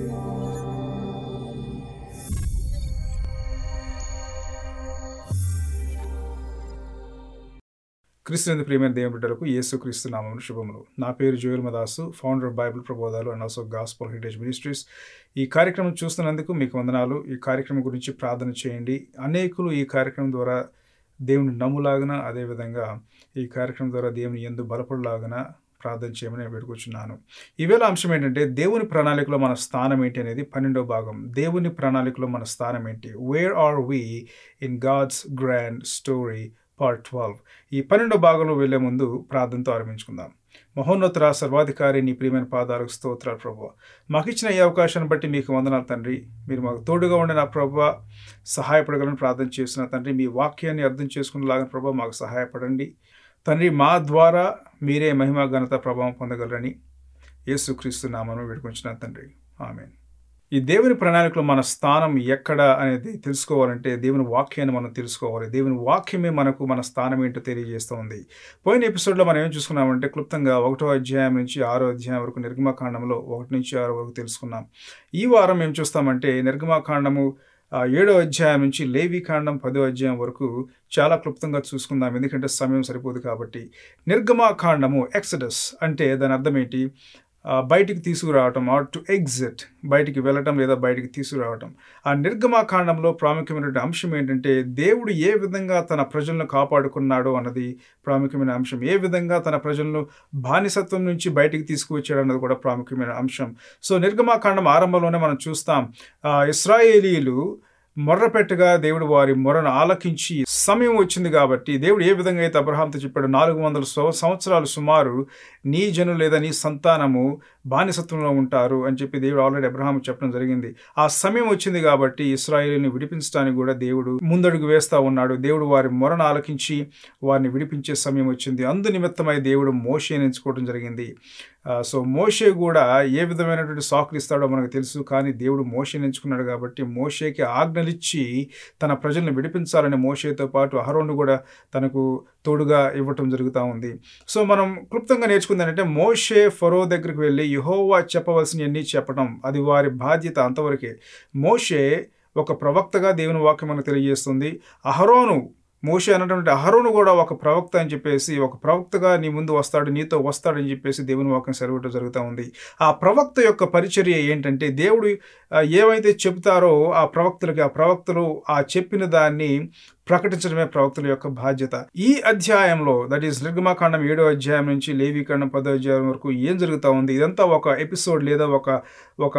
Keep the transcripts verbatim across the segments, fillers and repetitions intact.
క్రీస్తునందు ప్రియమైన దేవుని బిడ్డలకు యేసుక్రీస్తు నామమున శుభములు. నా పేరు Joel Madasu, founder of Bible ప్రబోధాలు and also gospel heritage ministries. ఈ కార్యక్రమం చూస్తున్నందుకు మీకు వందనాలు. ఈ కార్యక్రమం గురించి ప్రార్థన చేయండి. అనేకులు ఈ కార్యక్రమం ద్వారా దేవుని నమ్ములాగున, అదేవిధంగా ఈ కార్యక్రమం ద్వారా దేవుని యందు బలపడలాగున ప్రార్థన చేయమని వేడుకొచ్చున్నాను. ఈవేళ అంశం ఏంటంటే దేవుని ప్రణాళికలో మన స్థానం ఏంటి అనేది పన్నెండో భాగం. దేవుని ప్రణాళికలో మన స్థానం ఏంటి, where are we in God's grand story part twelve. ఈ పన్నెండో భాగంలో వెళ్లే ముందు ప్రార్థనతో ఆరంభించుకుందాం. మహోన్నతుర సర్వాధికారి, నీ ప్రియమైన పాదాలకు స్తోత్రాలు ప్రభువా. మాకు ఇచ్చిన ఈ అవకాశాన్ని బట్టి మీకు వందనాలు తండ్రి. మీరు మాకు తోడుగా ఉండిన ప్రభువా, సహాయపడగలని ప్రార్థన చేస్తున్న తండ్రి. మీ వాక్యాన్ని అర్థం చేసుకునేలాగా ప్రభువా మాకు సహాయపడండి తండ్రి. మా ద్వారా మీరే మహిమ ఘనత ప్రభావం పొందగలరని యేసుక్రీస్తు నామమున వేడుకొంచున్నాను తండ్రి. ఆమేన్. ఈ దేవుని ప్రణాళికలో మన స్థానం ఎక్కడ అనేది తెలుసుకోవాలంటే దేవుని వాక్యాన్ని మనం తెలుసుకోవాలి. దేవుని వాక్యమే మనకు మన స్థానం ఏంటో తెలియజేస్తుంది. పోయిన ఎపిసోడ్లో మనం ఏం చూసుకున్నామంటే క్లుప్తంగా ఒకటో అధ్యాయం నుంచి ఆరో అధ్యాయం వరకు నిర్గమకాండంలో ఒకటి నుంచి ఆరు వరకు తెలుసుకున్నాం. ఈ వారం ఏం చూస్తామంటే నిర్గమకాండము ఏడో అధ్యాయం నుంచి లేవీకాండం పదో అధ్యాయం వరకు చాలా క్లుప్తంగా చూసుకుందాం, ఎందుకంటే సమయం సరిపోదు కాబట్టి. నిర్గమకాండము ఎక్సడస్ అంటే దాని అర్థం ఏంటి? బయటికి తీసుకురావటం, ఆర్ టు ఎగ్జిట్, బయటికి వెళ్ళటం లేదా బయటికి తీసుకురావటం. ఆ నిర్గమకాండంలో ప్రాముఖ్యమైనటువంటి అంశం ఏంటంటే దేవుడు ఏ విధంగా తన ప్రజలను కాపాడుకున్నాడో అన్నది ప్రాముఖ్యమైన అంశం. ఏ విధంగా తన ప్రజలను బానిసత్వం నుంచి బయటికి తీసుకువచ్చాడు అన్నది కూడా ప్రాముఖ్యమైన అంశం. సో నిర్గమకాండం ఆరంభంలోనే మనం చూస్తాం, ఇశ్రాయేలీలు మొర్రపెట్టగా దేవుడు వారి మొరను ఆలకించి సమయం వచ్చింది కాబట్టి దేవుడు ఏ విధంగా అయితే అబ్రహాంతో చెప్పాడు, నాలుగు వందల సంవత్సరాలు సుమారు నీ జనులు లేదా నీ సంతానము బానిసత్వంలో ఉంటారు అని చెప్పి దేవుడు ఆల్రెడీ అబ్రహాం చెప్పడం జరిగింది. ఆ సమయం వచ్చింది కాబట్టి ఇశ్రాయేలుని విడిపించడానికి కూడా దేవుడు ముందడుగు వేస్తూ ఉన్నాడు. దేవుడు వారి మొరను ఆలకించి వారిని విడిపించే సమయం వచ్చింది. అందు నిమిత్తమై దేవుడు మోషేని ఎంచుకోవడం జరిగింది. సో మోషే కూడా ఏ విధమైనటువంటి సాకులు ఇస్తాడో మనకు తెలుసు, కానీ దేవుడు మోషేని ఎంచుకున్నాడు కాబట్టి మోషేకి ఆజ్ఞలిచ్చి తన ప్రజలను విడిపించాలని మోషేతో పాటు అహరోను కూడా తనకు తోడుగా ఇవ్వటం జరుగుతూ ఉంది. సో మనం క్లుప్తంగా నేర్చుకుంది ఏంటంటే మోషే ఫరో దగ్గరికి వెళ్ళి యెహోవా చెప్పవలసినవన్నీ చెప్పడం, అది వారి బాధ్యత అంతవరకే. మోషే ఒక ప్రవక్తగా దేవుని వాక్యం మనకు తెలియజేస్తుంది. అహరోను మోషే అన్నటువంటి అహరోను కూడా ఒక ప్రవక్త అని చెప్పేసి, ఒక ప్రవక్తగా నీ ముందు వస్తాడు, నీతో వస్తాడని చెప్పేసి దేవుని వాక్యం సెలవిటం జరుగుతూ ఉంది. ఆ ప్రవక్త యొక్క పరిచర్య ఏంటంటే దేవుడు ఏవైతే చెబుతారో ఆ ప్రవక్తలకి, ఆ ప్రవక్తలు ఆ చెప్పిన దాన్ని ప్రకటించడమే ప్రవక్తల యొక్క బాధ్యత. ఈ అధ్యాయంలో, దట్ ఈస్ నిర్గమకాండం ఏడో అధ్యాయం నుంచి లేవీకాండం పదో అధ్యాయం వరకు ఏం జరుగుతూ ఉంది, ఇదంతా ఒక ఎపిసోడ్ లేదా ఒక ఒక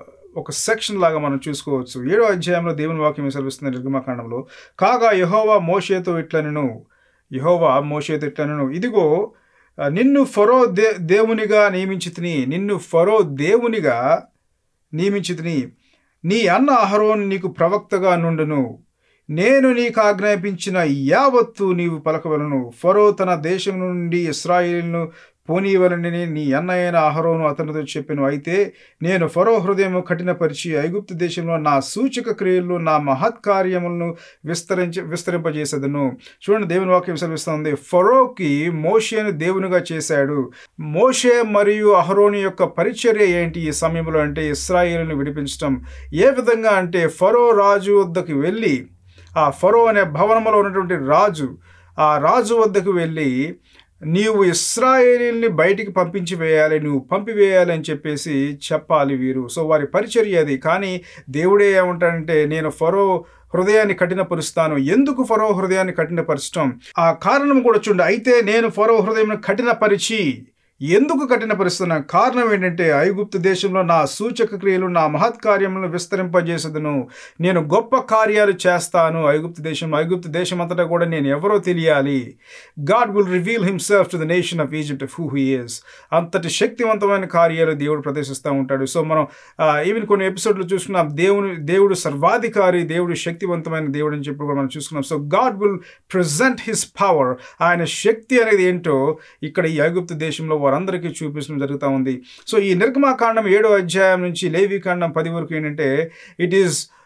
ఒక సెక్షన్ లాగా మనం చూసుకోవచ్చు. ఏడో అధ్యాయంలో దేవుని వాక్యం సెలవిస్తుంది నిర్గమకాండంలో, కాగా యెహోవా మోషేతో ఇట్లనెను, యెహోవా మోషేతో ఇట్లనెను, ఇదిగో నిన్ను ఫరో దే దేవునిగా నియమించితిని, నిన్ను ఫరో దేవునిగా నియమించితిని, నీ అన్న అహరోను నీకు ప్రవక్తగా నుండును, నేను నీకు ఆజ్ఞాపించిన యావత్తు నీవు పలకవలను. ఫరో తన దేశం నుండి ఇశ్రాయేలును పోనీయవలనని నీ అన్న అయిన అహరోను అతనితో చెప్పెను. అయితే నేను ఫరో హృదయం కఠినపరిచి ఐగుప్తు దేశంలో నా సూచక క్రియలు, నా మహత్కార్యములను విస్తరించి విస్తరింపజేసేదను. చూడండి, దేవుని వాక్యం సెలవిస్తుంది, ఫరోకి మోషేను దేవునిగా చేశాడు. మోషే మరియు అహరోను యొక్క పరిచర్య ఏంటి ఈ సమయంలో అంటే ఇశ్రాయేలును విడిపించడం. ఏ విధంగా అంటే ఫరో రాజు వద్దకు వెళ్ళి, ఆ ఫరో అనే భవనంలో ఉన్నటువంటి రాజు, ఆ రాజు వద్దకు వెళ్ళి నీవు ఇశ్రాయేలీల్ని బయటికి పంపించి వేయాలి, నువ్వు పంపివేయాలి అని చెప్పేసి చెప్పాలి వీరు. సో వారి పరిచర్య అది. కానీ దేవుడే ఏమంటాడంటే నేను ఫరో హృదయాన్ని కఠినపరుస్తాను. ఎందుకు ఫరో హృదయాన్ని కఠినపరచడం? ఆ కారణం కూడా చూడండి. అయితే నేను ఫరో హృదయం కఠినపరిచి, ఎందుకు కఠినపరుస్తున్నాను? కారణం ఏంటంటే ఐగుప్తు దేశంలో నా సూచక క్రియలు, నా మహత్కార్యములను విస్తరింపజేసేదను. నేను గొప్ప కార్యాలు చేస్తాను ఐగుప్తు దేశం. ఐగుప్తు దేశం అంతటా కూడా నేను ఎవరో తెలియాలి. God will reveal himself to the nation of Egypt of who he is. అంతటి శక్తివంతమైన కార్యాలు దేవుడు ప్రదర్శిస్తూ ఉంటాడు. సో మనం ఈవెన్ కొన్ని ఎపిసోడ్లు చూసుకున్నాం, దేవుని దేవుడు సర్వాధికారి, దేవుడు శక్తివంతమైన దేవుడు అని చెప్పి మనం చూసుకున్నాం. So God will present his power, ఆయన శక్తి అనేది ఏంటో ఇక్కడ ఈ ఐగుప్తు దేశంలో వారందరికీ చూపించడం జరుగుతూ ఉంది. సో ఈ నిర్గమకాండం ఏడో అధ్యాయం నుంచి లేవీకాండం పది వరకు ఏంటంటే it is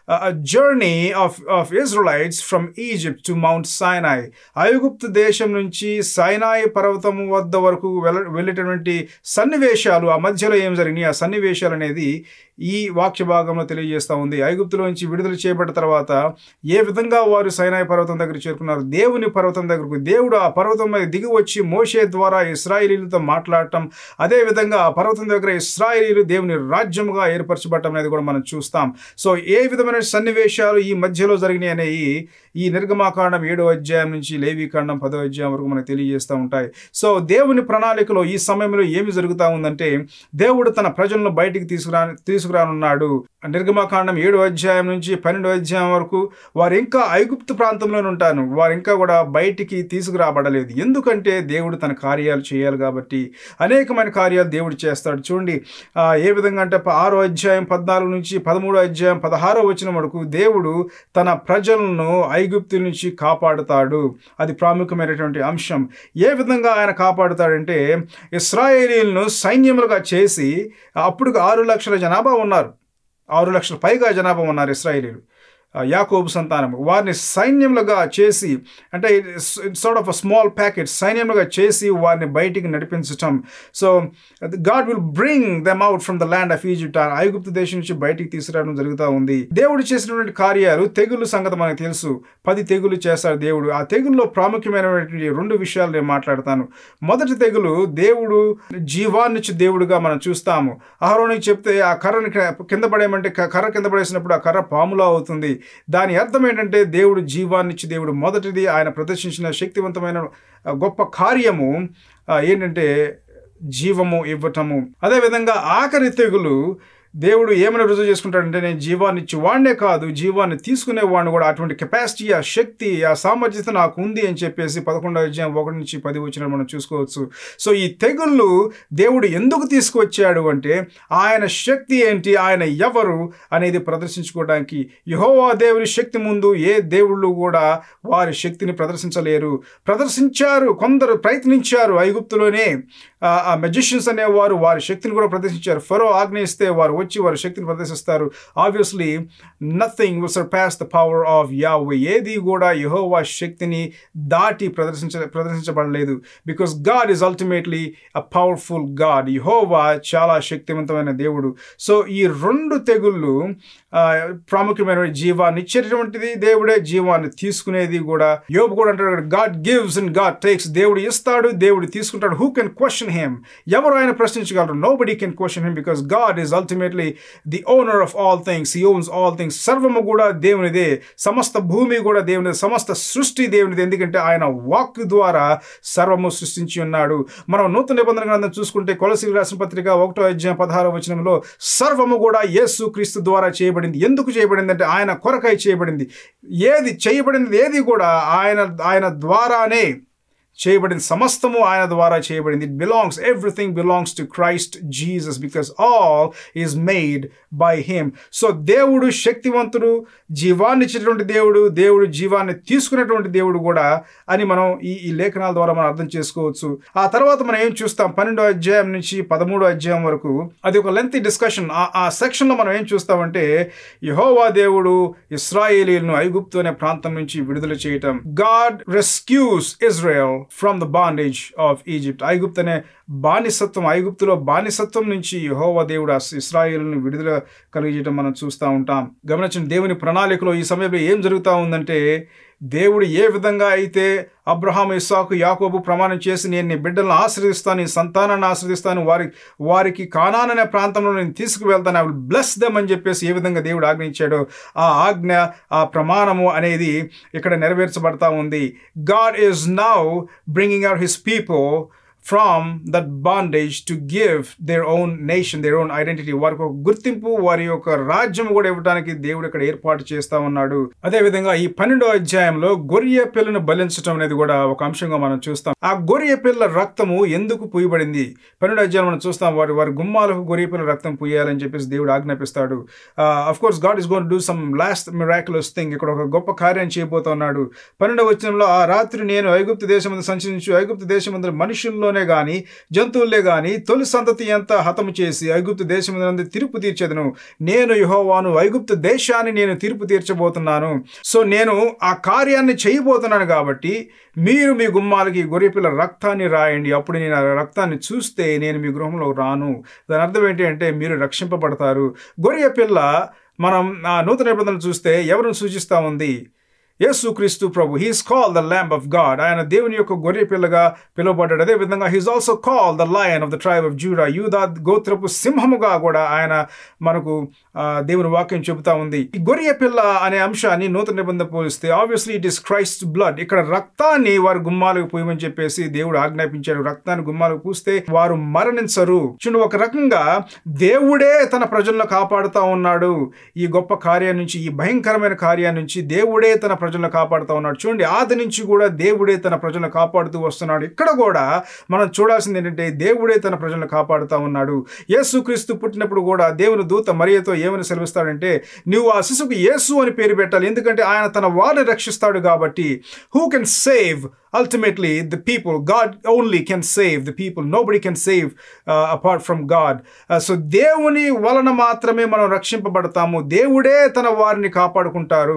a journey of, of Israelites from Egypt to Mount Sinai. ఐగుప్తు దేశం నుంచి సైనాయి పర్వతం వద్ద వరకు వెళ్ళ వెళ్ళేటటువంటి సన్నివేశాలు, ఆ మధ్యలో ఏం జరిగినాయి, ఆ సన్నివేశాలు అనేది ఈ వాక్య భాగంలో తెలియజేస్తూ ఉంది. ఐగుప్తులోంచి విడుదల చేయబడిన తర్వాత ఏ విధంగా వారు సైనాయి పర్వతం దగ్గర చేరుకున్నారు, దేవుని పర్వతం దగ్గరకు దేవుడు ఆ పర్వతం మీద దిగి వచ్చి మోషే ద్వారా ఇశ్రాయేలీలతో మాట్లాడటం, అదేవిధంగా ఆ పర్వతం దగ్గర ఇశ్రాయేలీలు దేవుని రాజ్యముగా ఏర్పరచబడటం అనేది కూడా మనం చూస్తాం. సో ఏ విధమైన సన్నివేశాలు ఈ మధ్యలో జరిగినాయి అనేవి ఈ నిర్గమాకాండం ఏడో అధ్యాయం నుంచి లేవీకాండం పదో అధ్యాయం వరకు మనకు తెలియజేస్తూ ఉంటాయి. సో దేవుని ప్రణాళికలో ఈ సమయంలో ఏమి జరుగుతూ ఉందంటే, దేవుడు తన ప్రజలను బయటికి తీసుకురా తీసుకురానున్నాడు. నిర్గమాకాండం ఏడో అధ్యాయం నుంచి పన్నెండో అధ్యాయం వరకు వారు ఇంకా ఐగుప్తు ప్రాంతంలోనే ఉంటారు, వారు ఇంకా కూడా బయటికి తీసుకురాబడలేదు. ఎందుకంటే దేవుడు తన కార్యాలు చేయాలి కాబట్టి. అనేకమైన కార్యాలు దేవుడు చేస్తాడు. చూడండి ఏ విధంగా అంటే ఆరో అధ్యాయం పద్నాలుగు నుంచి పదమూడో అధ్యాయం పదహారో వచనం వరకు దేవుడు తన ప్రజలను ఐగుప్తు నుంచి కాపాడుతాడు. అది ప్రాముఖ్యమైనటువంటి అంశం. ఏ విధంగా ఆయన కాపాడుతాడంటే, ఇశ్రాయేలీలను సైన్యములుగా చేసి, అప్పుడు ఆరు లక్షల జనాభా ఉన్నారు, ఆరు లక్షల పైగా జనాభా ఉన్నారు ఇశ్రాయేలీలు, యాకోబు సంతానము. వారిని సైన్యములుగా చేసి, అంటే sort of a small packet, సైన్యములుగా చేసి వారిని బయటికి నడిపించటం. So God will bring them out from the land of Egypt. ఐగుప్తు దేశం నుంచి బయటికి తీసుకురావడం జరుగుతూ ఉంది. దేవుడు చేసినటువంటి కార్యాలు, తెగుళ్ళు సంగతి మనకు తెలుసు. పది తెగులు చేస్తాడు దేవుడు. ఆ తెగుల్లో ప్రాముఖ్యమైనటువంటి రెండు విషయాలు నేను మాట్లాడతాను. మొదటి తెగులు, దేవుడు జీవాన్నిచ్చి దేవుడుగా మనం చూస్తాము. అహరోనుకి చెప్తే ఆ కర్రని కింద పడేయమంటే కర్ర కింద పడేసినప్పుడు ఆ కర్ర పాములా అవుతుంది. దాని అర్థం ఏంటంటే దేవుడు జీవాన్నిచ్చి దేవుడు. మొదటిది ఆయన ప్రదర్శించిన శక్తివంతమైన గొప్ప కార్యము ఏంటంటే జీవము ఇవ్వటము. అదేవిధంగా ఆఖరి తెగులు, దేవుడు ఏమైనా రుజువు చేసుకుంటాడంటే, నేను జీవాన్ని ఇచ్చి వాడినే కాదు, జీవాన్ని తీసుకునే వాడిని కూడా, అటువంటి కెపాసిటీ, ఆ శక్తి, ఆ సామర్థ్యత నాకు ఉంది అని చెప్పేసి పదకొండో అధ్యాయం ఒకటి నుంచి పది వచ్చిన మనం చూసుకోవచ్చు. సో ఈ తెగుళ్ళు దేవుడు ఎందుకు తీసుకువచ్చాడు అంటే, ఆయన శక్తి ఏంటి, ఆయన ఎవరు అనేది ప్రదర్శించుకోవడానికి. యెహోవా దేవుని శక్తి ముందు ఏ దేవుళ్ళు కూడా వారి శక్తిని ప్రదర్శించలేరు. ప్రదర్శించారు, కొందరు ప్రయత్నించారు. ఐగుప్తులోనే ఆ మెజిషియన్స్ అనేవారు వారి శక్తిని కూడా ప్రదర్శించారు. ఫరో ఆజ్ఞ ఇస్తే వారు వచ్చి వారి శక్తిని ప్రదర్శిస్తారు. Obviously nothing will surpass the power of Yahweh. ఏది కూడా యెహోవా శక్తిని దాటి ప్రదర్శించ ప్రదర్శించబడలేదు. Because God is ultimately a powerful God. యెహోవా చాలా శక్తివంతమైన దేవుడు. సో ఈ రెండు తెగుళ్ళు ప్రాముఖ్యమైన జీవాన్ని ఇచ్చేటటువంటిది దేవుడే, జీవాన్ని తీసుకునేది కూడా. యోబు కూడా అంటాడు, God gives and God takes. దేవుడు ఇస్తాడు, దేవుడు తీసుకుంటాడు. Who can question him? ఎవరు ఆయన ప్రశ్నించగలరు? Nobody can question him because God is ultimately the owner of all things. He owns all things. సర్వము కూడా దేవునిదే, సమస్త భూమి కూడా దేవునిదే, సమస్త సృష్టి దేవునిదే. ఎందుకంటే ఆయన వాక్ ద్వారా సర్వము సృష్టించి ఉన్నాడు. మనం నూతన నిబంధన గ్రంథం చూసుకుంటే కొలసీయులకు రాసిన పత్రిక ఒకటో అధ్యాయం పదహారో వచనంలో సర్వము కూడా యేసు క్రీస్తు ద్వారా చేయబడింది. ఎందుకు చేయబడింది అంటే ఆయన కొరకై చేయబడింది. ఏది చేయబడింది ఏది కూడా ఆయన ఆయన ద్వారానే చేయబడింది. సమస్తము ఆయన ద్వారా చేయబడింది. It belongs, everything belongs to Christ Jesus because all is made by him. So దేవుడు శక్తివంతుడు, జీవాన్ని ఇచ్చేటువంటి దేవుడు, దేవుడు జీవాన్ని తీసుకునేటువంటి దేవుడు కూడా అని మనం ఈ ఈ లేఖనాల ద్వారా మనం అర్థం చేసుకోవచ్చు. ఆ తర్వాత మనం ఏం చూస్తాం, పన్నెండో అధ్యాయం నుంచి పదమూడో అధ్యాయం వరకు అది ఒక లెంతీ డిస్కషన్. ఆ సెక్షన్లో మనం ఏం చూస్తామంటే, యెహోవా దేవుడు ఇశ్రాయేలీయులను ఐగుప్తు అనే ప్రాంతం నుంచి విడుదల చేయటం. God rescues Israel from the bondage of Egypt. ఐగుప్తు అనే బానిసత్వం, ఐగుప్తులో బానిసత్వం నుంచి యెహోవా దేవుడు ఇశ్రాయేలును విడుదల కలిగించడం మనం చూస్తూ ఉంటాం. గమనించండి, దేవుని ప్రణాళికలో ఈ సమయంలో ఏం జరుగుతూ ఉందంటే, దేవుడు ఏ విధంగా అయితే అబ్రహాము, ఇస్సాకు, యాకోబు ప్రమాణం చేసి నేను నీ బిడ్డలను ఆశ్రదిస్తాను, నీ సంతానాన్ని ఆశ్రదిస్తాను, వారి వారికి కానాన్ అనే ప్రాంతంలో నేను తీసుకువెళ్తాను, ఐ విల్ బ్లెస్ దెమ్ అని చెప్పేసి ఏ విధంగా దేవుడు ఆజ్ఞించాడో ఆ ఆజ్ఞ, ఆ ప్రమాణము అనేది ఇక్కడ నెరవేర్చబడతా ఉంది. God is now bringing out his people from that bondage to give their own nation, their own identity. వారికి ఒక గుర్తింపు, వారి యొక్క రాజ్యం కూడా ఇవ్వడానికి దేవుడు ఇక్కడ ఏర్పాటు చేస్తా ఉన్నాడు. అదేవిధంగా ఈ పన్నెండో అధ్యాయంలో గొర్రె పిల్లను బలించడం అనేది కూడా ఒక అంశంగా మనం చూస్తాం. ఆ గొర్రె పిల్ల రక్తము ఎందుకు పూయబడింది? పన్నెండో అధ్యాయం మనం చూస్తాం, వారి వారి గుమ్మాలకు గొర్రె పిల్ల రక్తం పూయాలని చెప్పేసి దేవుడు ఆజ్ఞాపిస్తాడు. Of course God is going to do some last miraculous thing. ఇక్కడ ఒక గొప్ప కార్యం చేయబోతున్నాడు. పన్నెండవ వచనంలో, ఆ రాత్రి నేను ఐగుప్తు దేశమందు సంచరించు ఐగుప్తు దేశమందు మనుషుల్లో పశువులనే గాని జంతువులే గాని తొలి సంతతి అంతా హతము చేసి ఐగుప్తు దేశమునందు తీర్పు తీర్చెదను. నేను యెహోవాను, ఐగుప్తు దేశాన్ని నేను తీర్పు తీర్చబోతున్నాను. సో నేను ఆ కార్యాన్ని చేయబోతున్నాను కాబట్టి మీరు మీ గుమ్మాలకి గొర్రెపిల్ల రక్తాన్ని రాయండి. అప్పుడు నేను ఆ రక్తాన్ని చూస్తే నేను మీ గృహంలో రాను. దాని అర్థం ఏంటి అంటే మీరు రక్షింపబడతారు. గొర్రె పిల్ల మనం ఆ నూతన నిబంధనలు చూస్తే ఎవరిని సూచిస్తూ ఉంది? యేసుక్రీస్తు ప్రభు. He is called the lamb of God. ఆయన దేవుని యొక్క గొర్రె పిల్లగా పిలువబడ్డాడు. అదేవిధంగా he is also called the lion of the tribe of Judah. యూదా గోత్రపు సింహముగా కూడా ఆయన మనకు దేవుని వాక్యం చెబుతా ఉంది. ఈ గొర్రె పిల్ల అనే అంశాన్ని నూతన నిబంధన పోలిస్తే obviously it is Christ blood. ఇక్కడ రక్తాన్ని వారు గుమ్మాలకు పూయమని చెప్పేసి దేవుడు ఆజ్ఞాపించాడు. రక్తాన్ని గుమ్మాలకు పూస్తే వారు మరణించరు. చూడండి, ఒక రకంగా దేవుడే తన ప్రజలను కాపాడుతూ ఉన్నాడు. ఈ గొప్ప కార్యం నుంచి, ఈ భయంకరమైన కార్యం నుంచి దేవుడే తన ప్రజలను కాపాడుతూ ఉన్నాడు. చూడండి, ఆది నుంచి కూడా దేవుడే తన ప్రజలను కాపాడుతూ వస్తున్నాడు. ఇక్కడ కూడా మనం చూడాల్సింది ఏంటంటే దేవుడే తన ప్రజలను కాపాడుతూ ఉన్నాడు. యేసుక్రీస్తు పుట్టినప్పుడు కూడా దేవుని దూత మరియతో ఏమని సెలవిస్తాడంటే నువ్వు ఆ శిశువుకు యేసు అని పేరు పెట్టాలి, ఎందుకంటే ఆయన తన వారిని రక్షిస్తాడు కాబట్టి. Who can save ultimately the people? God only can save the people. Nobody can save uh, apart from God. uh, so దేవుని వలన మాత్రమే మనం రక్షింపబడతాము. దేవుడే తన వారిని కాపాడుకుంటారు.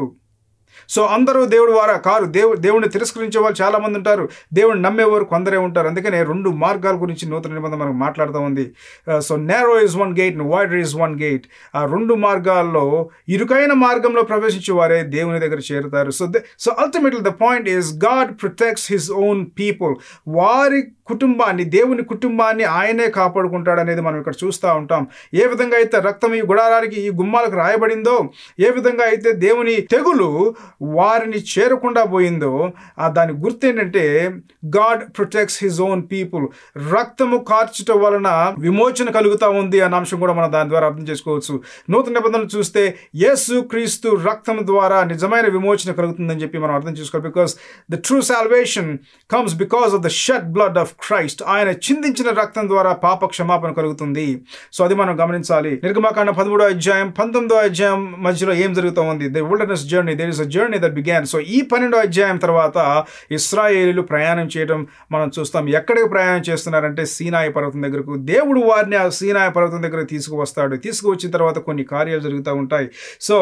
సో అందరూ దేవుడు వారా కారు. దేవు దేవుడిని తిరస్కరించే వాళ్ళు చాలా మంది ఉంటారు. దేవుడిని నమ్మేవారు కొందరే ఉంటారు. అందుకనే రెండు మార్గాల గురించి నూతన నిబంధన మనకు మాట్లాడుతూ ఉంది. So narrow is one gate, wider is one gate. ఆ రెండు మార్గాల్లో ఇరుకైన మార్గంలో ప్రవేశించే వారే దేవుని దగ్గర చేరుతారు. So so ultimately the point is God protects his own people. వారి కుటుంబాన్ని, దేవుని కుటుంబాన్ని ఆయనే కాపాడుకుంటాడు అనేది మనం ఇక్కడ చూస్తూ ఉంటాం. ఏ విధంగా అయితే రక్తం ఈ గుడారానికి, ఈ గుమ్మాలకు రాయబడిందో, ఏ విధంగా అయితే దేవుని తెగులు వారిని చేరకుండా పోయిందో, ఆ దాని గుర్తు ఏంటంటే God protects his own people. రక్తము కార్చటం వలన విమోచన కలుగుతూ ఉంది అన్న అంశం కూడా మనం దాని ద్వారా అర్థం చేసుకోవచ్చు. నూతన నిబంధనలు చూస్తే యేసు క్రీస్తు రక్తం ద్వారా నిజమైన విమోచన కలుగుతుందని చెప్పి మనం అర్థం చేసుకోవాలి. Because the true salvation comes because of the shed blood of Christ. ఆయన చిందించిన రక్తం ద్వారా పాప క్షమాపణ కలుగుతుంది. సో అది మనం గమనించాలి. నిర్గమకాండం పదమూడో అధ్యాయం పంతొమ్మిదో అధ్యాయం మధ్యలో ఏం జరుగుతూ ఉంది? The wilderness journey, there is a journey that began. So ఈ పన్నెండో అధ్యాయం తర్వాత ఇశ్రాయేలీలు ప్రయాణం చేయడం మనం చూస్తాం. ఎక్కడికి ప్రయాణం చేస్తున్నారంటే సీనాయి పర్వతం దగ్గరకు. దేవుడు వారిని ఆ సీనాయి పర్వతం దగ్గరకు తీసుకువస్తాడు. తీసుకువచ్చిన తర్వాత కొన్ని కార్యాలు జరుగుతూ ఉంటాయి. సో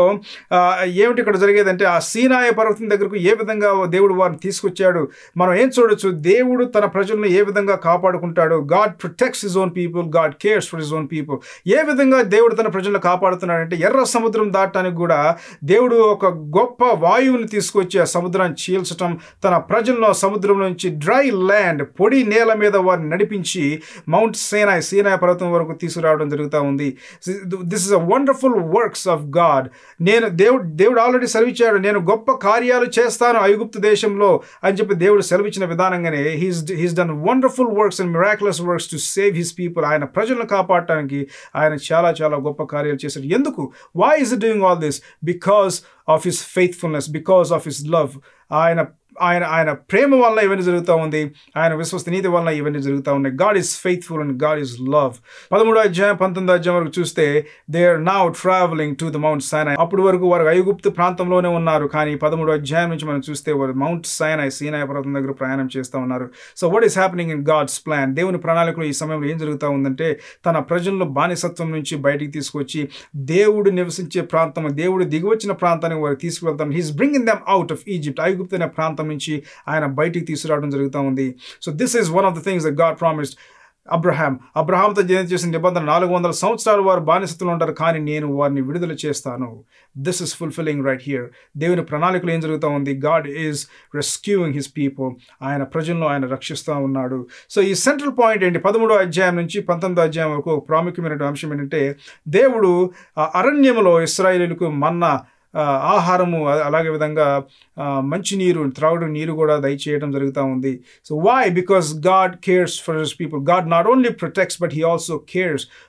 ఏమిటి ఇక్కడ జరిగేదంటే ఆ సీనాయి పర్వతం దగ్గరకు ఏ విధంగా దేవుడు వారిని తీసుకొచ్చాడు మనం ఏం చూడొచ్చు. దేవుడు తన ప్రజలను ఏ విధంగా కాపాడుకుంటాడు. God protects his own people, God cares for his own people. ఏ విధంగా దేవుడు తన ప్రజలను కాపాడుతున్నాడంటే ఎర్ర సముద్రం దాటడానికి కూడా దేవుడు ఒక గొప్ప వాయువుని తీసుకొచ్చి ఆ సముద్రాన్ని చీల్చటం, తన ప్రజలను సముద్రం నుంచి డ్రై ల్యాండ్, పొడి నేల మీద వారిని నడిపించి మౌంట్ సీనాయ్, సీనాయ్ పర్వతం వరకు తీసుకురావడం జరుగుతూ ఉంది. This is a wonderful works of God. నేను దేవుడు దేవుడు ఆల్రెడీ సెలవిచ్చాడు, నేను గొప్ప కార్యాలు చేస్తాను ఐగుప్తు దేశంలో అని చెప్పి దేవుడు సెలవిచ్చిన విధానంగానే he's he's done wonderful works and miraculous works to save his people. ఆయన ప్రజలను కాపాడటానికి ఆయన చాలా చాలా గొప్ప కార్యాలు చేశాడు. ఎందుకు? Why is it doing all this? Because of his faithfulness, because of his love. ఆయన ఆయన ఆయన ప్రేమ వల్ల ఇవన్నీ జరుగుతూ ఉంది. ఆయన విశ్వసనీయత వల్ల ఇవన్నీ జరుగుతూ ఉన్నాయి. God is faithful and God is love. పదమూడో అధ్యాయం పంతొమ్మిదో అధ్యాయం వరకు చూస్తే they are now travelling to the mount Sinai. అప్పటి వరకు వారు ఐగుప్తు ప్రాంతంలోనే ఉన్నారు. కానీ పదమూడో అధ్యాయం నుంచి మనం చూస్తే వారు మౌంట్ సైనాయ్, సీనాయ్ పర్వతం దగ్గర ప్రయాణం చేస్తూ ఉన్నారు. So what is happening in God's plan? దేవుని ప్రణాళికలో ఈ సమయంలో ఏం జరుగుతూ ఉందంటే తన ప్రజలను బానిసత్వం నుంచి బయటికి తీసుకొచ్చి దేవుడు నివసించే ప్రాంతం, దేవుడు దిగివచ్చిన ప్రాంతానికి వారు తీసుకువెళ్తాం. He's bringing them out of Egypt. ఐగుప్తు అనే ప్రాంతం నుంచి ఆయన బయటికి తీసుకురావడం జరుగుతూ ఉంది. So this is one of the things that God promised Abraham. అబ్రహాంతో చేసిన నిబంధన నాలుగు వందల సంవత్సరాలు వారు బానిసత్వంలో ఉంటారు, కానీ నేను వారిని విడుదల చేస్తాను. This is fulfilling right here. దేవుని ప్రణాళికలో ఏం జరుగుతూ ఉంది? God is rescuing his people. ఆయన ప్రజలను ఆయన రక్షిస్తూ ఉన్నాడు. సో ఈ సెంట్రల్ పాయింట్ ఏంటి? పదమూడో అధ్యాయం నుంచి పంతొమ్మిదో అధ్యాయం వరకు ప్రాముఖ్యమైన అంశం ఏంటంటే దేవుడు అరణ్యములో ఇశ్రాయేలీయులకు మన్నా ఆహారము, అలాగే విధంగా మంచినీరు, త్రాగుడు నీరు కూడా దయచేయడం జరుగుతూ ఉంది. So why? Because God cares for his people. God not only protects but he also cares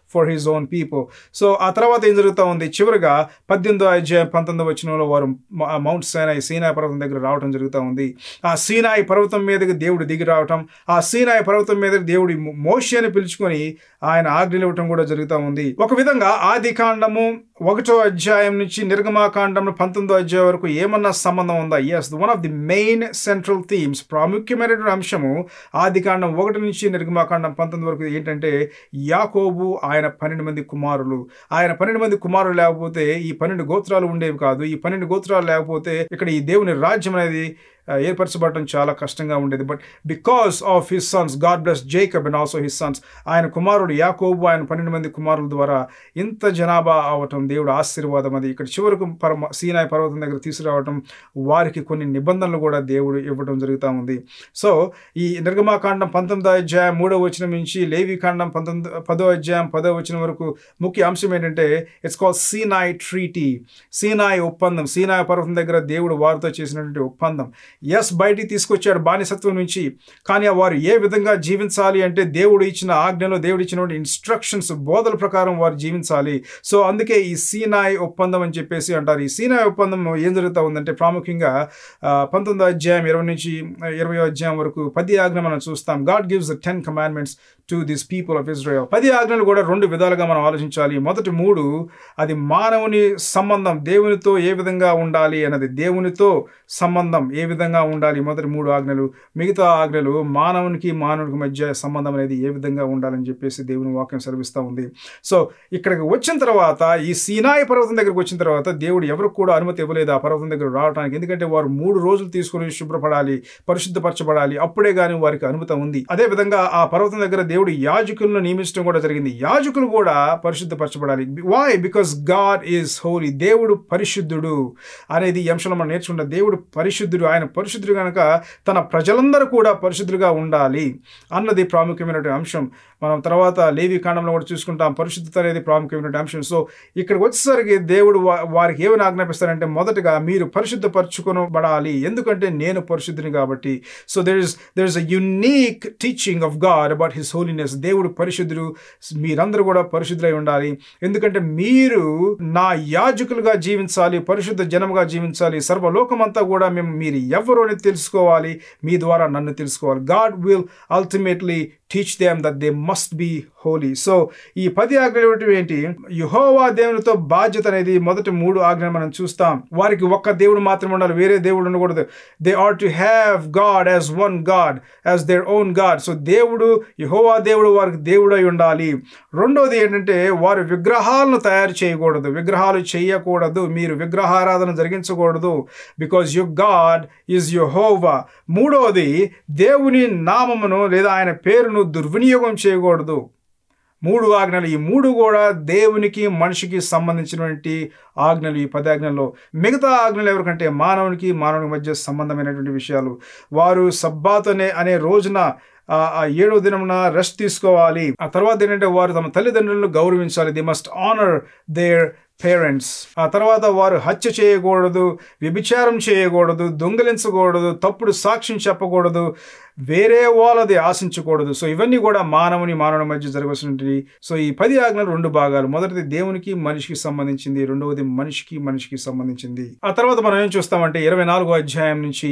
for his own people. So ఆ తర్వాత ఏం జరుగుతూ ఉంది, చివరిగా పద్దెనిమిదో అధ్యాయం పంతొమ్మిదో వచనంలో వారు మౌంట్ సీనాయి సీనాయి పర్వతం దగ్గర రావడం జరుగుతూ ఉంది. ఆ సీనాయి పర్వతం మీదకి దేవుడు దిగి రావటం, ఆ సీనాయి పర్వతం మీద దేవుడి మోషేని పిలుచుకొని ఆయన ఆజ్ఞలు ఇవ్వటం కూడా జరుగుతూ ఉంది. ఒక విధంగా ఆది కాండము ఒకటో అధ్యాయం నుంచి నిర్గమాకాండం పంతొమ్మిదో అధ్యాయం వరకు ఏమన్నా సంబంధం ఉందా? Yes, one of the main central themes, ప్రాముఖ్యమైనటువంటి అంశము ఆది కాండం ఒకటి నుంచి నిర్గమాకాండం పంతొమ్మిది వరకు ఏంటంటే యాకోబు ఆయన పన్నెండు మంది కుమారులు. ఆయన పన్నెండు మంది కుమారులు లేకపోతే ఈ పన్నెండు గోత్రాలు ఉండేవి కాదు. ఈ పన్నెండు గోత్రాలు లేకపోతే ఇక్కడ ఈ దేవుని రాజ్యం అనేది ఏర్పరచబడటం చాలా కష్టంగా ఉండేది. But because of his sons, God bless Jacob and also his sons, ఆయన కుమారుడు యాకోబు ఆయన పన్నెండు మంది కుమారుల ద్వారా ఇంత జనాభా అవటం దేవుడు ఆశీర్వాదం. అది ఇక్కడ చివరకు పరమ సీనాయి పర్వతం దగ్గర తీసుకురావటం, వారికి కొన్ని నిబంధనలు కూడా దేవుడు ఇవ్వడం జరుగుతూ ఉంది. సో ఈ నిర్గమాకాండం పంతొమ్మిదో అధ్యాయం మూడో వచనం నుంచి లేవి కాండం పంతొమ్మిది పదో అధ్యాయం పదో వచనం వరకు ముఖ్య అంశం ఏంటంటే ఇట్స్ కాల్డ్ సీనాయి ట్రీటీ, సీనాయి ఒప్పందం. సీనాయి పర్వతం దగ్గర దేవుడు వారితో చేసినటువంటి ఒప్పందం. ఎస్, బయటికి తీసుకొచ్చాడు బానిసత్వం నుంచి, కానీ వారు ఏ విధంగా జీవించాలి అంటే దేవుడు ఇచ్చిన ఆజ్ఞలో దేవుడు ఇచ్చినటువంటి ఇన్స్ట్రక్షన్స్ బోధల ప్రకారం వారు జీవించాలి. సో అందుకే ఈ సీనాయి ఒప్పందం అని చెప్పేసి అంటారు. ఈ సీనాయి ఒప్పందం ఏం జరుగుతూ ఉందంటే ప్రాముఖ్యంగా పంతొమ్మిదో అధ్యాయం ఇరవై నుంచి ఇరవై అధ్యాయం వరకు పది ఆజ్ఞ మనం చూస్తాం. God gives the ten commandments to this people of Israel. పది ఆజ్ఞలు కూడా రెండు విధాలుగా మనం ఆలోచించాలి. మొదటి మూడు అది మానవుని సంబంధం, దేవునితో ఏ విధంగా ఉండాలి అన్నది, దేవునితో సంబంధం ఏ విధంగా ఉండాలి మొదటి మూడు ఆజ్ఞలు. మిగతా ఆజ్ఞలు మానవునికి మానవునికి మధ్య సంబంధం అనేది ఏ విధంగా ఉండాలని చెప్పేసి దేవుని వాక్యం సెలవిస్తూ ఉంది. సో ఇక్కడికి వచ్చిన తర్వాత ఈ సీనాయి పర్వతం దగ్గరికి వచ్చిన తర్వాత దేవుడు ఎవరికి కూడా అనుమతి ఇవ్వలేదు ఆ పర్వతం దగ్గర రావడానికి. ఎందుకంటే వారు మూడు రోజులు తీసుకుని శుభ్రపడాలి, పరిశుద్ధపరచబడాలి, అప్పుడే కానీ వారికి అనుమతి ఉంది. అదేవిధంగా ఆ పర్వతం దగ్గర దేవుడు యాజకులను నియమించడం కూడా జరిగింది. యాజకులు కూడా పరిశుద్ధపరచబడాలి. Why? Because God is holy. దేవుడు పరిశుద్ధుడు అనేది ఈ అంశంలో మనం నేర్చుకుంటాం. దేవుడు పరిశుద్ధుడు, ఆయన పరిశుద్ధుడు కనుక తన ప్రజలందరూ కూడా పరిశుద్ధులుగా ఉండాలి అన్నది ప్రాముఖ్యమైనటువంటి అంశం. మనం తర్వాత లేవి కాండంలో కూడా చూసుకుంటాం, పరిశుద్ధత అనేది ప్రాముఖ్యమైనటువంటి అంశం. సో ఇక్కడికి వచ్చేసరికి దేవుడు వారికి ఏమని ఆజ్ఞాపిస్తారంటే మొదటగా మీరు పరిశుద్ధపరచుకొనబడాలి, ఎందుకంటే నేను పరిశుద్ధుని కాబట్టి. So there is there is a unique teaching of God about his holiness. దేవుడు పరిశుద్ధుడు, మీరందరూ కూడా పరిశుద్ధులై ఉండాలి, ఎందుకంటే మీరు నా యాజకులుగా జీవించాలి, పరిశుద్ధ జనముగా జీవించాలి, సర్వలోకమంతా కూడా మేము మీరు ఎవరు అని తెలుసుకోవాలి, మీ ద్వారా నన్ను తెలుసుకోవాలి. God will ultimately teach them that they must be holy. సో ఈ పది ఆజ్ఞలు ఏంటి? యెహోవా దేవునితో బాధ్యత అనేది మొదటి మూడు ఆజ్ఞలు మనం చూస్తాం. వారికి ఒక్క దేవుడు మాత్రమే ఉండాలి, వేరే దేవుడు ఉండకూడదు. They are to have God as one God, as their own God. So దేవుడు యెహోవా దేవుడు వారికి దేవుడై ఉండాలి. రెండోది ఏంటంటే వారు విగ్రహాలను తయారు చేయకూడదు, విగ్రహాలు చేయకూడదు, మీరు విగ్రహారాధన జరిగించకూడదు, బికాజ్ యువర్ గాడ్ ఈజ్ యెహోవా. మూడోది దేవుని నామమును లేదా ఆయన పేరును దుర్వినియోగం చేయకూడదు. మూడు ఆజ్ఞలు, ఈ మూడు కూడా దేవునికి మనిషికి సంబంధించినటువంటి ఆజ్ఞలు. ఈ పది ఆజ్ఞల్లో మిగతా ఆజ్ఞలు ఎవరికంటే మానవునికి మానవునికి మధ్య సంబంధమైనటువంటి విషయాలు. వారు సబ్బాత్ అనే అనే రోజున ఆ ఏడో దినమున రెస్ట్ తీసుకోవాలి. ఆ తర్వాత ఏంటంటే వారు తమ తల్లిదండ్రులను గౌరవించాలి. They must honour their parents. ఆ తర్వాత వారు హత్య చేయకూడదు, వ్యభిచారం చేయకూడదు, దొంగిలించకూడదు, తప్పుడు సాక్ష్యం చెప్పకూడదు, వేరే వాళ్ళది ఆశించకూడదు. సో ఇవన్నీ కూడా మానవుని మానవుని మధ్య జరగవలసినవి. సో ఈ పది ఆజ్ఞలు రెండు భాగాలు. మొదటిది దేవునికి మనిషికి సంబంధించింది, రెండవది మనిషికి మనిషికి సంబంధించింది. ఆ తర్వాత మనం ఏం చూస్తామంటే ఇరవై నాలుగో అధ్యాయం నుంచి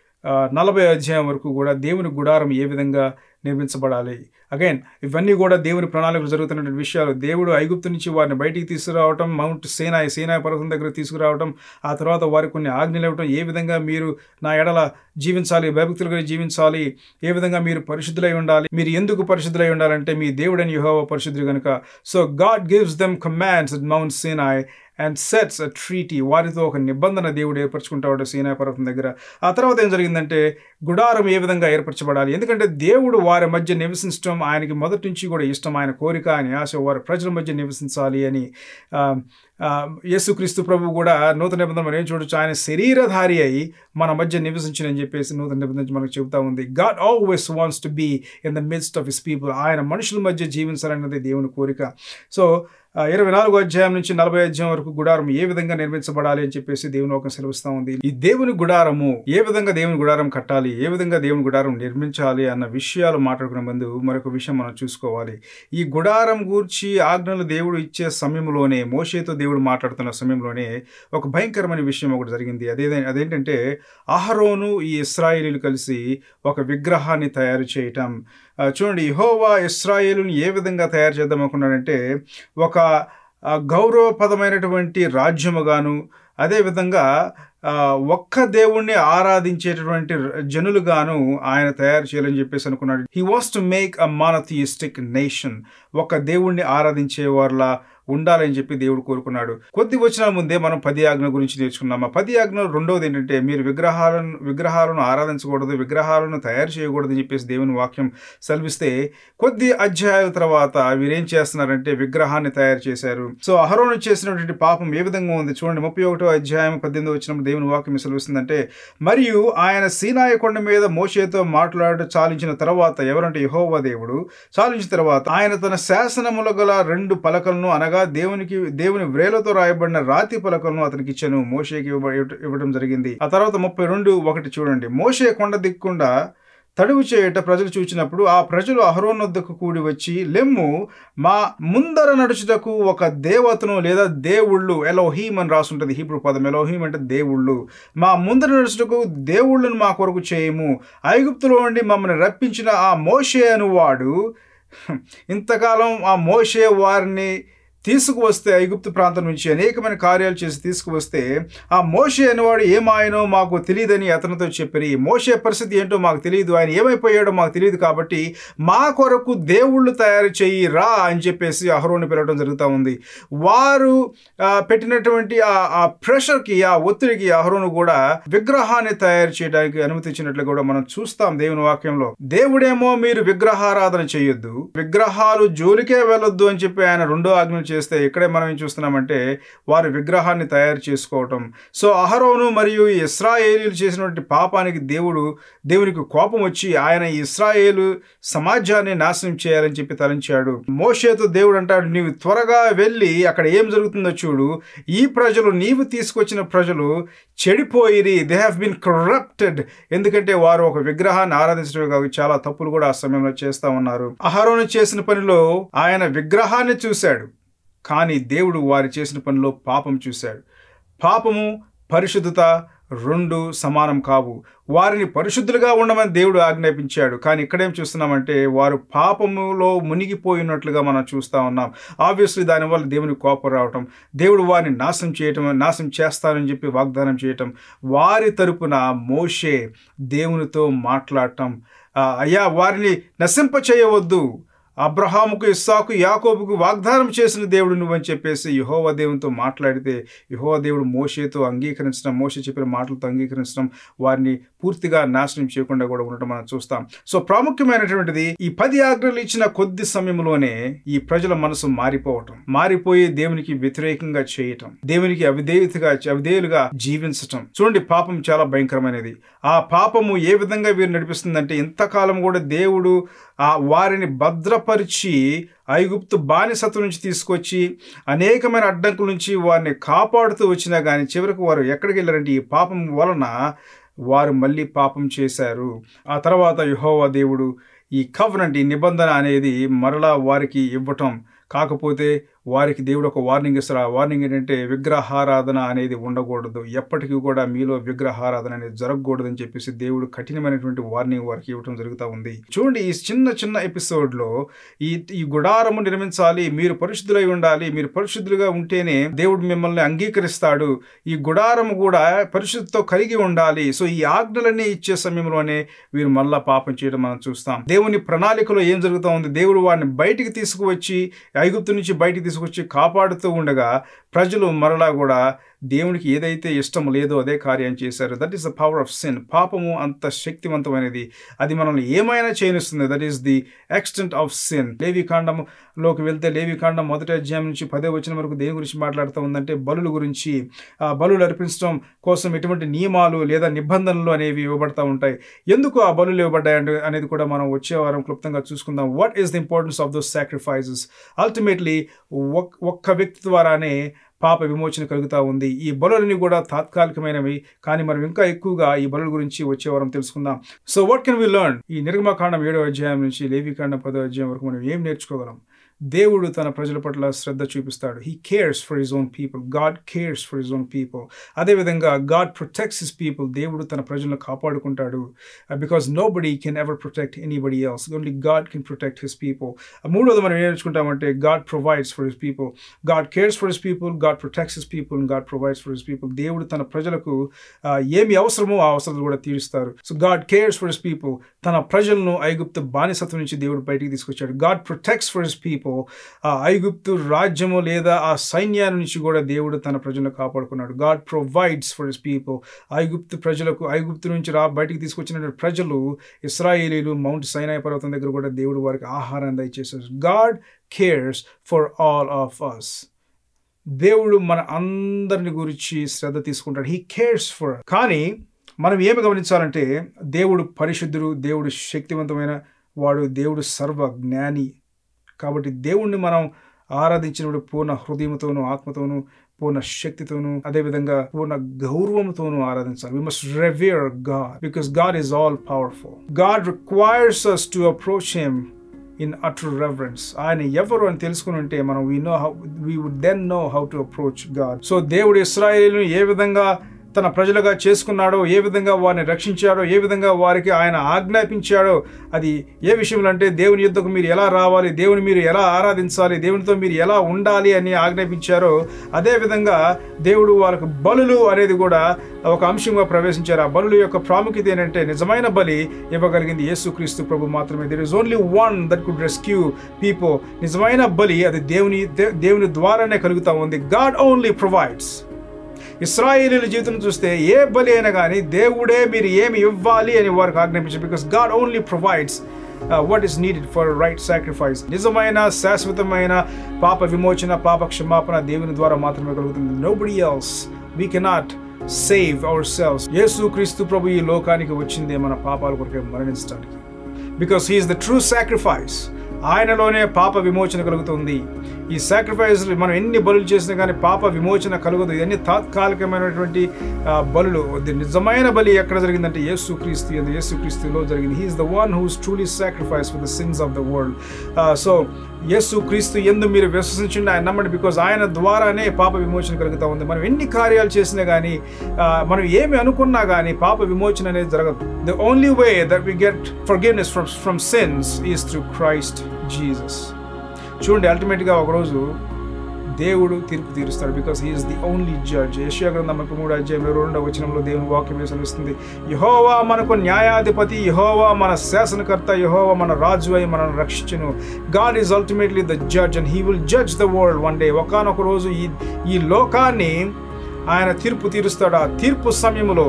నలభై అధ్యాయం వరకు కూడా దేవుని గుడారం ఏ విధంగా నిర్మించబడాలి. అగైన్ ఇవన్నీ కూడా దేవుని ప్రణాళికలు జరుగుతున్న విషయాలు. దేవుడు ఐగుప్తు నుంచి వారిని బయటికి తీసుకురావటం, మౌంట్ సీనాయి సీనాయి పర్వతం దగ్గర తీసుకురావటం, ఆ తర్వాత వారికి కొన్ని ఆజ్ఞలు ఇవ్వటం, ఏ విధంగా మీరు నా ఎడల జీవించాలి, భయభక్తులుగా జీవించాలి, ఏ విధంగా మీరు పరిశుద్ధులై ఉండాలి. మీరు ఎందుకు పరిశుద్ధులై ఉండాలంటే మీ దేవుడని యెహోవా పరిశుద్ధుడు కనుక. So God gives them commands at mount Sinai and sets a treaty. వారితో ఒక నిబంధన దేవుడు ఏర్పరచుకుంటాడు సీనాయి పర్వతం దగ్గర. ఆ తర్వాత ఏం జరిగిందంటే గుడారం ఏ విధంగా ఏర్పరచబడాలి, ఎందుకంటే దేవుడు వారి మధ్య నివసించడం ఆయనకి మొదటి నుంచి కూడా ఇష్టం, ఆయన కోరిక, ఆయన ఆశ వారి ప్రజల మధ్య నివసించాలి అని. యేసుక్రీస్తు ప్రభు కూడా నూతన నిబంధన మనం ఏం చూడొచ్చు, ఆయన శరీరధారి అయి మన మధ్య నివసించని చెప్పేసి నూతన నిబంధన మనకు చెబుతా ఉంది. God always wants to be in the midst of his people. ఆయన మనుషుల మధ్య జీవించాలన్నది దేవుని కోరిక. సో ఇరవై నాలుగో అధ్యాయం నుంచి నలభై అధ్యాయం వరకు గుడారం ఏ విధంగా నిర్మించబడాలి అని చెప్పేసి దేవుని వాక్యం సెలవిస్తూ ఉంది. ఈ దేవుని గుడారము ఏ విధంగా దేవుని గుడారం కట్టాలి, ఏ విధంగా దేవుని గుడారం నిర్మించాలి అన్న విషయాలు మాట్లాడుకునే ముందు మరొక విషయం మనం చూసుకోవాలి. ఈ గుడారం గూర్చి ఆజ్ఞలు దేవుడు ఇచ్చే సమయంలోనే, మోషేతో దేవుడు మాట్లాడుతున్న సమయంలోనే ఒక భయంకరమైన విషయం ఒకటి జరిగింది. అదే అదేంటంటే అహరోను ఈ ఇశ్రాయేలీలు కలిసి ఒక విగ్రహాన్ని తయారు చేయటం. చూడండి, యెహోవా ఇశ్రాయేలుని ఏ విధంగా తయారు చేద్దాం అనుకున్నాడంటే ఒక గౌరవపదమైనటువంటి రాజ్యముగాను, అదేవిధంగా ఒక్క దేవుణ్ణి ఆరాధించేటటువంటి జనులుగాను ఆయన తయారు చేయాలని చెప్పేసి అనుకున్నాడు. He was to make a monotheistic nation. ఒక దేవుణ్ణి ఆరాధించే వారిలా ఉండాలని చెప్పి దేవుడు కోరుకున్నాడు. కొద్ది వచనాల ముందే మనం పది ఆజ్ఞల గురించి నేర్చుకున్నాం. ఆ పది ఆజ్ఞలు రెండవది ఏంటంటే మీరు విగ్రహాలను విగ్రహాలను ఆరాధించకూడదు, విగ్రహాలను తయారు చేయకూడదు అని చెప్పేసి దేవుని వాక్యం సెలవిస్తే, కొద్ది అధ్యాయాల తర్వాత వీరేం చేస్తున్నారంటే విగ్రహాన్ని తయారు చేశారు. సో అహరోను చేసినటువంటి పాపం ఏ విధంగా ఉంది చూడండి. ముప్పై ఒకటో అధ్యాయం పద్దెనిమిది వచ్చినప్పుడు దేవుని వాక్యం సెలవిస్తుందంటే, మరియు ఆయన సీనాయి కొండ మీద మోషేతో మాట్లాడు చాలించిన తర్వాత, ఎవరంటే యెహోవా దేవుడు చాలించిన తర్వాత ఆయన తన శాసనముల గల రెండు పలకలను అనగా దేవునికి దేవుని వ్రేలతో రాయబడిన రాతి పలకలను అతనికి ఇచ్చాను, మోషేకి ఇవ్వడం జరిగింది. ఆ తర్వాత ముప్పై రెండు ఒకటి చూడండి. మోషే కొండ దిక్కుండా తడువు చేయట ప్రజలు చూచినప్పుడు ఆ ప్రజలు అహరోను వద్దకు కూడి వచ్చి, లెమ్ము, మా ముందర నడుచుటకు ఒక దేవతను లేదా దేవుళ్ళు, ఎలోహీమ్ అని రాసుంటుంది హీబ్రూ పదం. ఎలోహీమ్ అంటే దేవుళ్ళు. మా ముందర నడుచుటకు దేవుళ్ళను మా కొరకు చేయము. ఐగుప్తులో నుండి మమ్మల్ని రప్పించిన ఆ మోషే అనువాడు, ఇంతకాలం ఆ మోషే వారిని తీసుకువస్తే ఐగుప్తు ప్రాంతం నుంచి అనేకమైన కార్యాలు చేసి తీసుకువస్తే ఆ మోషే అనేవాడు ఏమాయనో మాకు తెలియదని అతనితో చెప్పి, మోషే పరిస్థితి ఏంటో మాకు తెలియదు, ఆయన ఏమైపోయాడో మాకు తెలియదు, కాబట్టి మా కొరకు దేవుళ్ళు తయారు చెయ్యి రా అని చెప్పేసి అహరోను పిలవడం జరుగుతూ ఉంది. వారు పెట్టినటువంటి ఆ ప్రెషర్కి, ఆ ఒత్తిడికి అహరోను కూడా విగ్రహాన్ని తయారు చేయడానికి అనుమతించినట్లు కూడా మనం చూస్తాం దేవుని వాక్యంలో. దేవుడేమో మీరు విగ్రహారాధన చేయొద్దు, విగ్రహాలు జోలికే వెళ్ళొద్దు అని చెప్పి ఆయన రెండో ఆజ్ఞ చేస్తే, ఇక్కడే మనం ఏం చూస్తున్నామంటే వారి విగ్రహాన్ని తయారు చేసుకోవటం. సో అహరోను మరియు ఇశ్రాయేలీలు చేసినటువంటి పాపానికి దేవుడు దేవునికి కోపం వచ్చి ఆయన ఇశ్రాయేలు సమాజాన్ని నాశనం చేయాలని చెప్పి తలంచాడు. మోషేతో దేవుడు అంటాడు, నీవు త్వరగా వెళ్ళి అక్కడ ఏం జరుగుతుందో చూడు, ఈ ప్రజలు నీవు తీసుకొచ్చిన ప్రజలు చెడిపోయిరి, దే హ్యావ్ బీన్ కరప్టెడ్. ఎందుకంటే వారు ఒక విగ్రహాన్ని ఆరాధించడమే కాదు చాలా తప్పులు కూడా ఆ సమయంలో చేస్తా ఉన్నారు. అహరోను చేసిన పనిలో ఆయన విగ్రహాన్ని చూశాడు, కానీ దేవుడు వారు చేసిన పనిలో పాపం చూశాడు. పాపము, పరిశుద్ధత రెండు సమానం కావు. వారిని పరిశుద్ధులుగా ఉండమని దేవుడు ఆజ్ఞాపించాడు, కానీ ఇక్కడేం చూస్తున్నామంటే వారు పాపములో మునిగిపోయినట్లుగా మనం చూస్తూ ఉన్నాం. ఆబ్వియస్లీ దానివల్ల దేవుని కోపం రావటం, దేవుడు వారిని నాశనం చేయటం, నాశనం చేస్తానని చెప్పి వాగ్దానం చేయటం, వారి తరపున మోషే దేవునితో మాట్లాడటం, అయ్యా వారిని నశింప చేయవద్దు, అబ్రహాముకు, ఇస్సాకు, యాకోబుకు వాగ్దానం చేసిన దేవుడు నువ్వని చెప్పేసి యెహోవా దేవునితో మాట్లాడితే యెహోవా దేవుడు మోషేతో అంగీకరించడం, మోషే చెప్పిన మాటలతో అంగీకరించడం, వారిని పూర్తిగా నాశనం చేయకుండా కూడా ఉండటం మనం చూస్తాం. సో ప్రాముఖ్యమైనటువంటిది, ఈ పది ఆజ్ఞలు ఇచ్చిన కొద్ది సమయంలోనే ఈ ప్రజల మనసు మారిపోవటం, మారిపోయి దేవునికి వ్యతిరేకంగా చేయటం, దేవునికి అవిధేయతగా అవిధేయులుగా జీవించటం. చూడండి, పాపం చాలా భయంకరమైనది. ఆ పాపము ఏ విధంగా వీరు నడిపిస్తుందంటే, ఇంతకాలం కూడా దేవుడు ఆ వారిని భద్రపరిచి ఐగుప్తు బానిసత్వం నుంచి తీసుకొచ్చి అనేకమైన అడ్డంకుల నుంచి వారిని కాపాడుతూ వచ్చినా కానీ చివరికి వారు ఎక్కడికి వెళ్ళారంటే ఈ పాపం వలన వారు మళ్ళీ పాపం చేశారు. ఆ తర్వాత యెహోవా దేవుడు ఈ కవెనెంట్, ఈ నిబంధన అనేది మరలా వారికి ఇవ్వటం, కాకపోతే వారికి దేవుడు ఒక వార్నింగ్ ఇస్తారు. ఆ వార్నింగ్ ఏంటంటే విగ్రహారాధన అనేది ఉండకూడదు, ఎప్పటికీ కూడా మీలో విగ్రహారాధన అనేది జరగకూడదు అని చెప్పేసి దేవుడు కఠినమైనటువంటి వార్నింగ్ వారికి ఇవ్వడం జరుగుతూ ఉంది. చూడండి, ఈ చిన్న చిన్న ఎపిసోడ్లో ఈ ఈ గుడారము నిర్మించాలి, మీరు పరిశుద్ధులై ఉండాలి, మీరు పరిశుద్ధులుగా ఉంటేనే దేవుడు మిమ్మల్ని అంగీకరిస్తాడు, ఈ గుడారము కూడా పరిశుద్ధితో కలిగి ఉండాలి. సో ఈ ఆజ్ఞలన్నీ ఇచ్చే సమయంలోనే వీరు మళ్ళా పాపం చేయడం మనం చూస్తాం. దేవుని ప్రణాళికలో ఏం జరుగుతూ ఉంది, దేవుడు వారిని బయటికి తీసుకువచ్చి ఐగుప్తు నుంచి బయటికి తీసుకొచ్చి కాపాడుతూ ఉండగా ప్రజలు మరలా కూడా దేవునికి ఏదైతే ఇష్టం లేదో అదే కార్యం చేశారు. That is the power of sin. పాపము అంత శక్తివంతమైనది, అది మనల్ని ఏమైనా చేయనిస్తుంది. That is the extent of sin. లేవి కాండంలోకి వెళ్తే లేవి కాండం మొదటి అధ్యాయం నుంచి పదే వచనం వరకు దేని గురించి మాట్లాడుతూ ఉందంటే బలుల గురించి. ఆ బలులు అర్పించడం కోసం ఎటువంటి నియమాలు లేదా నిబంధనలు అనేవి ఇవ్వబడతా ఉంటాయి. ఎందుకు ఆ బలులు ఇవ్వబడ్డాయి అనేది కూడా మనం వచ్చే వారం క్లుప్తంగా చూసుకుందాం. What is the importance of those sacrifices? Ultimately ఒక్క వ్యక్తి ద్వారానే పాప విమోచన కలుగుతూ ఉంది. ఈ బలులన్నీ కూడా తాత్కాలికమైనవి, కానీ మనం ఇంకా ఎక్కువగా ఈ బలుల గురించి వచ్చే వారం తెలుసుకుందాం. So what can we learn? ఈ నిర్గమకాండం ఏడో అధ్యాయం నుంచి లేవికాండం పదో అధ్యాయం వరకు మనం ఏం నేర్చుకోగలం? దేవుడు తన ప్రజల పట్ల శ్రద్ధ చూపిస్తాడు. He cares for his own people. God cares for his own people. అదేవిధంగా గాడ్ ప్రొటెక్ట్స్ హిస్ పీపుల్. దేవుడు తన ప్రజలను కాపాడుకుంటాడు. Because nobody can ever protect anybody else. Only God can protect his people. మూడోది మనం ఏం నేర్చుకుంటామంటే God provides for his people. God cares for his people, God protects his people, and God provides for his people. దేవుడు తన ప్రజలకు ఏమి అవసరమో ఆ అవసరాలు కూడా తీరుస్తారు. So God cares for his people. తన ప్రజలను ఐగుప్తు బానిసత్వం నుంచి దేవుడు బయటికి తీసుకొచ్చాడు. God protects for his people. ఆ ఐగుప్తు రాజ్యము లేదా ఆ సైన్యాల నుంచి కూడా దేవుడు తన ప్రజలను కాపాడుకున్నాడు. God provides for his people. ఐగుప్తు ప్రజలకు ఐగుప్తు నుంచి రా బయటికి తీసుకొచ్చిన ప్రజలు ఇశ్రాయేలీలు మౌంట్ సైనాయి పర్వతం దగ్గర కూడా దేవుడు వారికి ఆహారాన్ని దయచేశాడు. God cares for all of us. దేవుడు మన అందరిని గురించి శ్రద్ధ తీసుకుంటాడు. He cares for. కానీ మనం ఏమి గమనించాలంటే దేవుడు పరిశుద్ధుడు, దేవుడు శక్తివంతమైన వాడు, దేవుడు సర్వ జ్ఞాని. కాబట్టి దేవుణ్ణి మనం ఆరాధించినప్పుడు పూర్ణ హృదయంతోనూ ఆత్మతోనూ పూర్ణ శక్తితోనూ అదేవిధంగా పూర్ణ గౌరవంతోనూ ఆరాధించాలి. We must revere God because God is all powerful. God requires us to approach him in utter reverence. ఆయన ఎవరు అని తెలుసుకుని ఉంటే మనం we know how we would then know how to approach God. So దేవుడు ఇశ్రాయేలును ఏ విధంగా తన ప్రజలుగా చేసుకున్నాడో, ఏ విధంగా వారిని రక్షించాడో, ఏ విధంగా వారికి ఆయన ఆజ్ఞాపించాడో, అది ఏ విషయంలో అంటే దేవుని యుద్ధకు మీరు ఎలా రావాలి, దేవుని మీరు ఎలా ఆరాధించాలి, దేవునితో మీరు ఎలా ఉండాలి అని ఆజ్ఞాపించారో, అదేవిధంగా దేవుడు వాళ్ళకు బలులు అనేది కూడా ఒక అంశంగా ప్రవేశించారు. ఆ బలుల యొక్క ప్రాముఖ్యత ఏంటంటే నిజమైన బలి ఇవ్వగలిగింది యేసుక్రీస్తు ప్రభు మాత్రమే. There is only one that could rescue people. నిజమైన బలి అది దేవుని దేవుని ద్వారానే కలుగుతూ ఉంది. God only provides. ఇశ్రాయేలీల జీవితం చూస్తే ఏ బలి అయినా కానీ దేవుడే మీరు ఏమి ఇవ్వాలి అని వారికి ఆజ్ఞాపించారు. Because God only provides what is needed for right sacrifice. నిజమైన శాశ్వతమైన పాప విమోచన, పాప క్షమాపణ దేవుని ద్వారా మాత్రమే కలుగుతుంది. Nobody else. We cannot save our selves. యేసుక్రీస్తు ప్రభు ఈ లోకానికి వచ్చిందే మన పాపాల కొరకే మరణించడానికి. Because he is the true sacrifice. ఆయనలోనే పాప విమోచన కలుగుతుంది. ఈ సాక్రిఫైస్ మనం ఎన్ని బలులు చేసినా కానీ పాప విమోచన కలుగుతుంది. ఇవన్నీ తాత్కాలికమైనటువంటి బలులు. నిజమైన బలి ఎక్కడ జరిగిందంటే యేసుక్రీస్తు యందు, యేసుక్రీస్తులో జరిగింది. He is the one who is truly sacrifice for the sins of the world. So యేసుక్రీస్తు యందు మీరు విశ్వసించండి, ఆయన నమ్మండి. బికాజ్ ఆయన ద్వారానే పాప విమోచన కలుగుతూ ఉంది. మనం ఎన్ని కార్యాలు చేసినా కానీ, మనం ఏమి అనుకున్నా కానీ పాప విమోచన అనేది జరగదు. The only way that we get forgiveness from from sins is through Christ Jesus. చూడండి, అల్టిమేట్గా ఒకరోజు దేవుడు తీర్పు తీరుస్తాడు. Because he is the only judge. యెషయా గ్రంథం ముప్పై మూడు అధ్యాయం ఇరవై రెండవ వచనంలో దేవుని వాక్యం సెలవిస్తుంది, యెహోవా మనకు న్యాయాధిపతి, యెహోవా మన శాసనకర్త, యెహోవా మన రాజు అయి మనల్ని రక్షించును. God is ultimately the judge and he will judge the world one day. ఒకానొక రోజు ఈ ఈ లోకాన్ని ఆయన తీర్పు తీరుస్తాడు. ఆ తీర్పు సమయంలో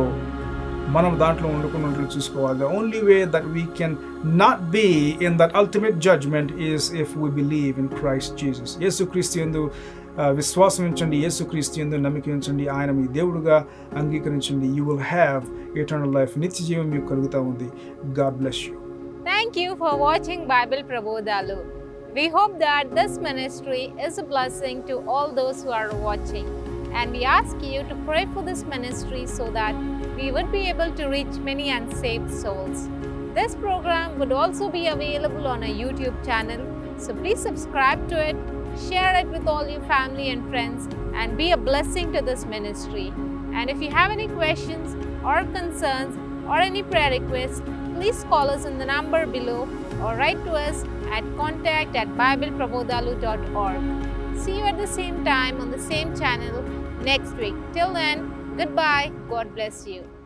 మనం దాంట్లో వండుకున్నట్లు చూసుకోవాలి. The only way that we can not be in that ultimate judgement is if we believe in Christ Jesus. యేసుక్రీస్తు యందు విశ్వాసం ఉంచండి, యేసుక్రీస్తు యందు నమ్మిక ఉంచండి, ఆయన మీ దేవుడుగా అంగీకరించండి. You will have eternal life. నిత్య జీవం మీకు కలుగుతూ ఉంది. God bless you. Thank you for watching Bible Prabodhalu. We hope that this ministry is a blessing to all those who are watching. And we ask you to pray for this ministry so that we would be able to reach many unsaved souls. This program would also be available on our YouTube channel, so please subscribe to it, share it with all your family and friends, and be a blessing to this ministry. And if you have any questions or concerns or any prayer requests, please call us on the number below or write to us at contact at bible prabodhalu dot org. See you at the same time on the same channel next week. Till then, goodbye. God bless you.